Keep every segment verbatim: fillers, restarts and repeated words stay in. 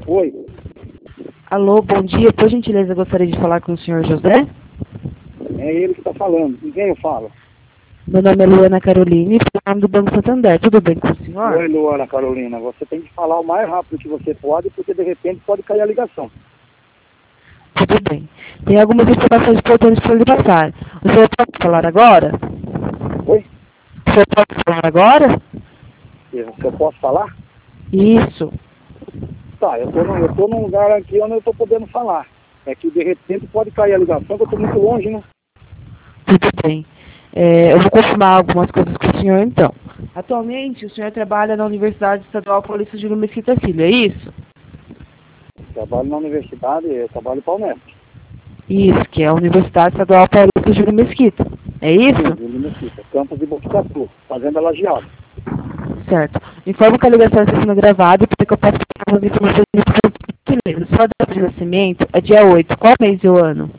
Oi. Alô, bom dia. Por gentileza, gostaria de falar com o senhor José? É ele que está falando. Com quem eu falo? Meu nome é Luana Caroline, falando do Banco Santander. Tudo bem com o senhor? Oi, Luana Carolina. Você tem que falar o mais rápido que você pode, porque de repente pode cair a ligação. Tudo bem. Tem algumas informações importantes para lhe passar. O senhor pode falar agora? Oi? O senhor pode falar agora? Eu, eu posso falar? Isso. Tá, eu tô, no, eu tô num lugar aqui onde eu estou podendo falar. É que de repente pode cair a ligação, que eu estou muito longe, né? Tudo bem. É, eu vou confirmar algumas coisas com o senhor, então. Atualmente, o senhor trabalha na Universidade Estadual Paulista Júlio Mesquita Filho, é isso? Trabalho na universidade, eu trabalho para o Unesp. Isso, que é a Universidade Estadual Paulista Júlio Mesquita. É isso? Júlio Mesquita, campus de Botucatu, fazenda Lajeado. Certo. Informo que a ligação está sendo gravada para que eu possa pegar as informações de sua data de nascimento é dia oito. Qual mês e o ano?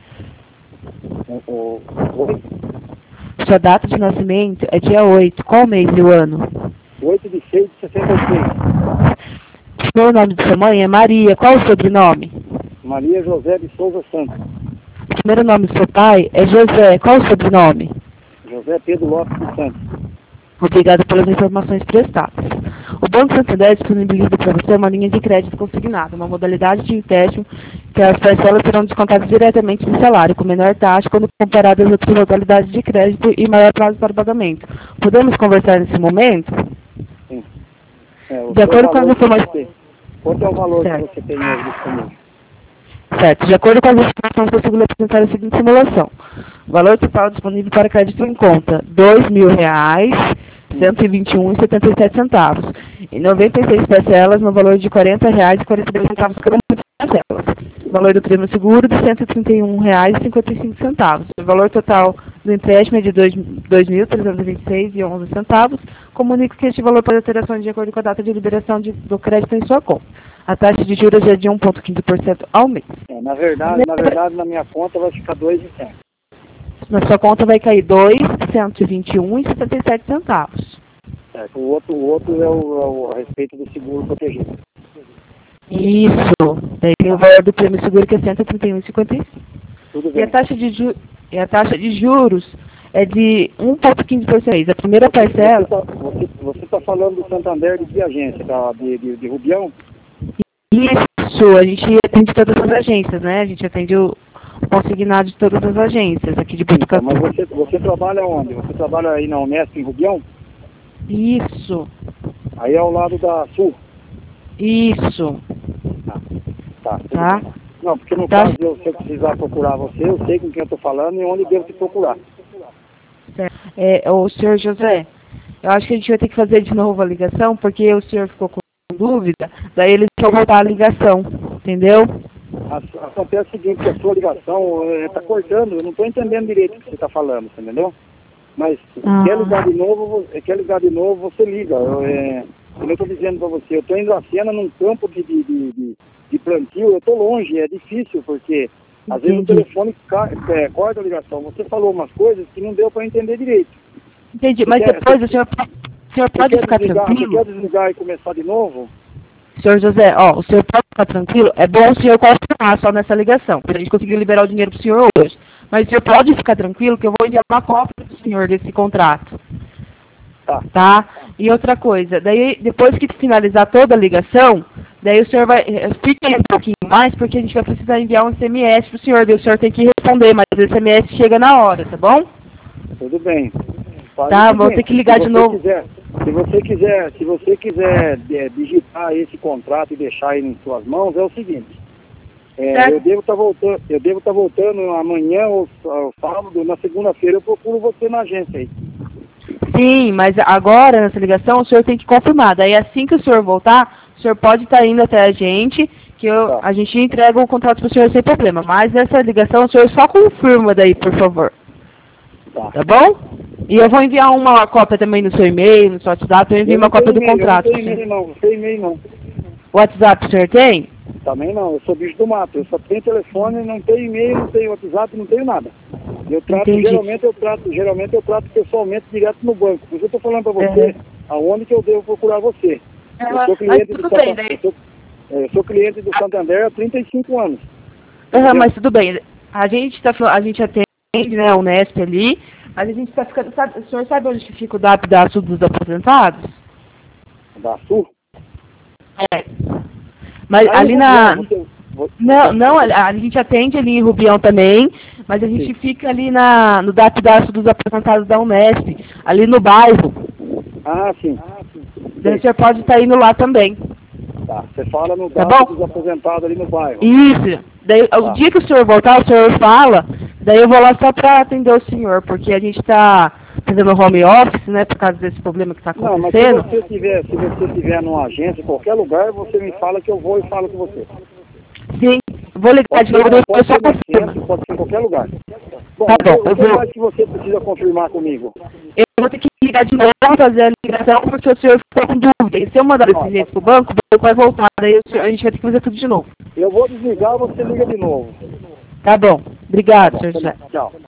O, o, oi? Sua data de nascimento é dia oito. Qual mês e o ano? oito de seis de sessenta e seis. O nome de sua mãe é Maria. Qual o sobrenome? Maria José de Souza Santos. O primeiro nome do seu pai é José. Qual o sobrenome? José Pedro Lopes de Santos. Obrigada pelas informações prestadas. O Banco Santander disponibiliza para você uma linha de crédito consignada, uma modalidade de empréstimo que as parcelas serão descontadas diretamente do salário, com menor taxa quando comparadas às outras modalidades de crédito e maior prazo para pagamento. Podemos conversar nesse momento? Sim. É, De acordo com as informações... Quanto é o valor certo. que você tem hoje disponível? Certo. De acordo com as informações, consigo lhe apresentar a seguinte simulação. O valor total disponível para crédito em conta, dois mil reais, cento e vinte e um reais e setenta e sete centavos. Em noventa e seis parcelas, no valor de quarenta reais e quarenta e dois centavos cada uma das parcelas. O valor do prêmio seguro de cento e trinta e um reais e cinquenta e cinco centavos. O valor total do empréstimo é de dois mil trezentos e vinte e seis reais e onze centavos. Comunico que este valor pode ter ações de acordo com a data de liberação de, do crédito em sua conta. A taxa de juros é de um vírgula quinze por cento ao mês. É, na verdade, na verdade, na minha conta vai ficar dois e cem. Na sua conta vai cair dois mil cento e vinte e um reais e setenta e sete centavos. Certo. O outro, o outro é, o, é o a respeito do seguro protegido. Isso. Daí tem o valor do prêmio seguro que é cento e trinta e um reais e cinquenta e cinco centavos. Tudo E bem. a taxa de, ju e a taxa de juros é de um vírgula quinze por cento. A primeira parcela... Você está falando do Santander de que agência? Da, de, de, de Rubião? Isso. A gente atende todas as agências, né? A gente atende o consignado de todas as agências aqui de Botucatu. Mas você, você trabalha onde? Você trabalha aí na Unesp em Rubião? Isso. Aí é ao lado da Sul? Isso. Tá. Tá. Tá? Bem. Não, porque no Tá. caso de eu, se eu precisar procurar você, eu sei com quem eu estou falando e onde devo te procurar. Certo. É, o senhor José, eu acho que a gente vai ter que fazer de novo a ligação, porque o senhor ficou com dúvida, daí eles vão voltar a ligação, entendeu? A- Acontece o seguinte, que a sua ligação está cortando, eu não estou entendendo direito o que você está falando, você entendeu? Mas Ah. quer ligar de novo, vo- quer ligar de novo, você liga. Eu, é, como eu estou dizendo para você, eu estou indo a cena num campo de, de, de, de, de plantio, eu estou longe, é difícil, porque às vezes o Entendi. telefone ca- é, corta a ligação. Você falou umas coisas que não deu para entender direito. Entendi, mas quer- depois o senhor, o senhor Você pode quer ficar desligar, você tranquilo? quer desligar e começar de novo? Senhor José, ó, o senhor pode ficar tranquilo? É bom o senhor confirmar só nessa ligação, para a gente conseguir liberar o dinheiro pro senhor hoje. Mas o senhor pode ficar tranquilo que eu vou enviar uma cópia do senhor desse contrato. Tá. Tá? E outra coisa, daí depois que finalizar toda a ligação, daí o senhor vai, eh, fique aí um pouquinho mais, porque a gente vai precisar enviar um S M S pro senhor, daí o senhor tem que responder, mas o S M S chega na hora, tá bom? Tudo bem. Faz Tá, o vou seguinte, ter que ligar se de você novo. quiser- se você quiser, se você quiser é, digitar esse contrato e deixar ele em suas mãos, é o seguinte. É, Certo. eu devo estar voltando, eu devo estar voltando amanhã ou, ou sábado, na segunda-feira eu procuro você na agência aí. Sim, mas agora, nessa ligação, o senhor tem que confirmar. Daí, assim que o senhor voltar, o senhor pode estar indo até a gente, que eu, Tá. a gente entrega o contrato para o senhor sem problema. Mas nessa ligação, o senhor só confirma daí, por favor. Tá. Tá bom? E eu vou enviar uma cópia também no seu e-mail, no seu WhatsApp, eu envio Eu não uma cópia tenho do e-mail, contrato. Eu não tenho e-mail não, não tenho e-mail não. O WhatsApp o senhor tem? Também não, eu sou bicho do mato, eu só tenho telefone, não tenho e-mail, não tenho WhatsApp, não tenho nada. Eu trato, Entendi. geralmente eu trato, geralmente eu trato pessoalmente direto no banco. Por isso eu estou falando para você, Uhum. aonde que eu devo procurar você. Eu Uhum. sou cliente Mas tudo do bem, Santander. daí- Eu sou, Eu sou cliente do Santander há trinta e cinco anos. Uhum, mas tudo bem. A gente, tá, a gente atende, né, a Unesp ali, mas a gente está ficando... Sabe, o senhor sabe onde que fica o D A P da Sul dos aposentados? Da Sul? É. Mas Ah, ali na... Você, você... Não, não, a, a gente atende ali em Rubião também, mas a gente Sim. fica ali na, no D A P da Sul dos aposentados da Unesp, ali no bairro. Ah, sim. Ah, sim. Então, o senhor pode estar indo lá também. Tá, você fala no tá D A P bom? dos aposentados ali no bairro. Isso. Daí, tá. O dia que o senhor voltar, o senhor fala, daí eu vou lá só para atender o senhor, porque a gente está fazendo home office, né, por causa desse problema que está acontecendo. Não, mas se você tiver, se você tiver numa agência, em qualquer lugar, você me fala que eu vou e falo com você. Sim, vou ligar pode de novo, ser, depois pode só ser no centro, pode ser em qualquer lugar. Bom, tá bom, o que, eu vou... mais que você precisa confirmar comigo? Eu vou ter que ligar de novo, fazer a ligação, porque o senhor ficou com dúvida. E se eu mandar esse jeito pro banco, o banco vai voltar, daí o senhor, a gente vai ter que fazer tudo de novo. Eu vou desligar, você liga de novo. Tá bom. Obrigado, Tá bom, senhor José. Tchau.